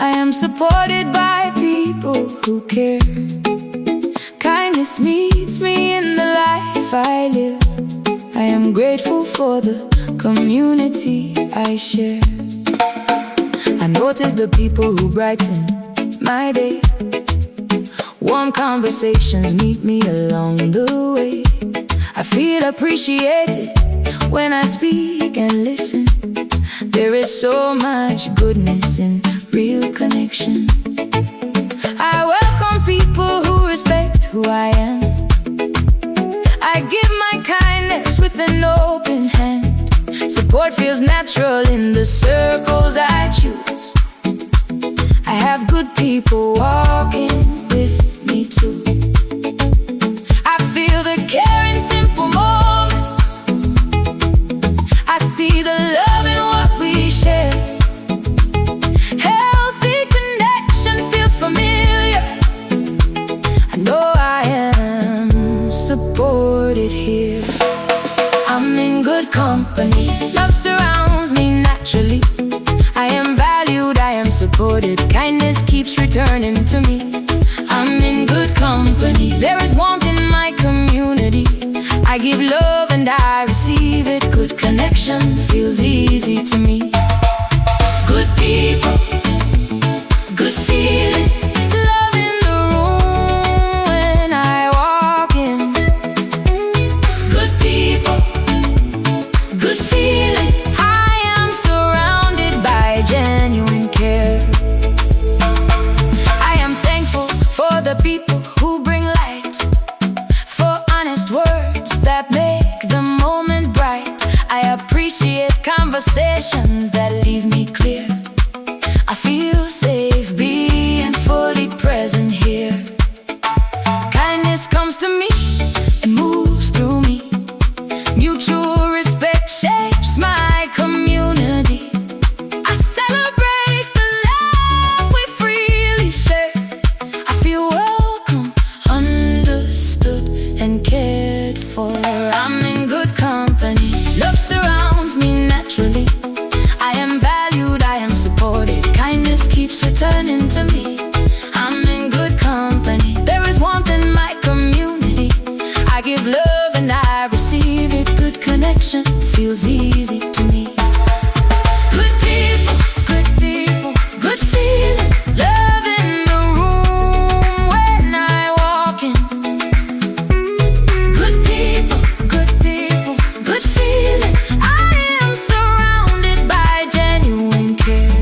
I am supported by people who care. Kindness meets me in the life I live. I am grateful for the community I share. I notice the people who brighten my day. Warm conversations meet me along the way. I feel appreciated when I speak and listen. There is so much goodness in real connection. I welcome people who respect who I am. I give my kindness with an open hand. Support feels natural in the circles I choose. I have good people walking with me too. I feel the care in simple moments. I see the love in what we share. Healthy connection feels familiar. I know I am supported here. I'm in good company. Love surrounds me naturally. I am valued, I am supported. Kindness keeps returning to me. I'm in good company. There is warmth in my community. I give love and I receive it. Good connection feels easy to me. Good people, good feeling. Love in the room when I walk in. Good people, good feeling. I am surrounded by genuine care. I am thankful for the people who bring light, for honest words that make the moment bright. I appreciate conversations that leave me clear. I feel safe being fully present here. Kindness comes to me and moves through me. Mutual respect shapes my community. I celebrate the love we freely share. I feel welcome, understood, and cared for. I'm in good company. Love surrounds me naturally. I am valued, I am supported. Kindness keeps returning to me. I'm in good company. There is warmth in my community. I give love and I receive it. Good connection feels easy to me. Good people, good feeling. Love in the room when I walk in. Good people, good feeling. I am surrounded by genuine care.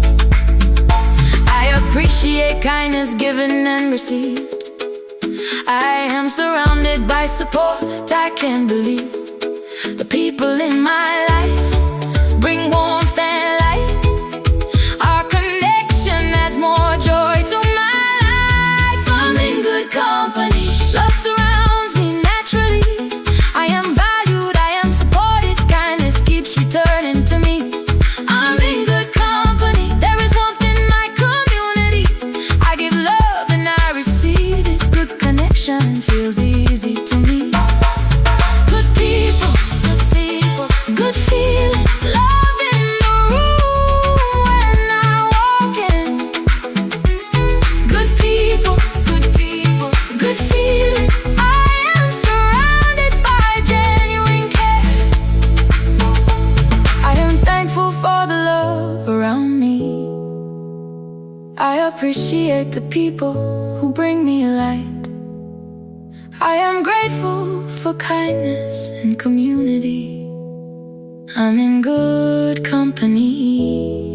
I appreciate kindness given and received. I am surrounded by support I can't believe. The people in my life bring warmth and light. Our connection adds more joy to my life. I'm in good company. Love surrounds me naturally. I am valued, I am supported. Kindness keeps returning to me. I'm in good company. There is warmth in my community. I give love and I receive it. Good connection feels easy to me. Good people, good feeling. Love in the room when I walk in. Good people, good feeling. I am surrounded by genuine care. I am thankful for the love around me. I appreciate the people who bring me light. I am grateful for kindness and community. I'm in good company.